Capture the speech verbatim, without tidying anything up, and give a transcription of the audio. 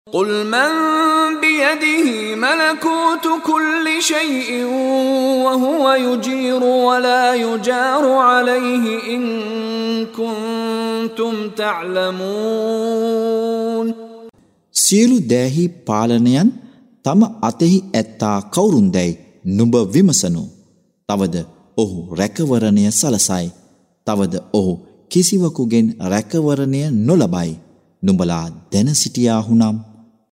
قل من بيده ملكوت كل شيء وهو يجير ولا يجار عليه إن كنتم تعلمون. සියලු දෑහි පාලනයන් තම අතෙහි ඇත්තා කවුරුන්දැයි නුඹ විමසනු. තවද ඔහු රැකවරණය සලසයි. තවද ඔහු කිසිවකුගෙන් රැකවරණය නොලබයි. නුඹලා දැන සිටියාහුනම්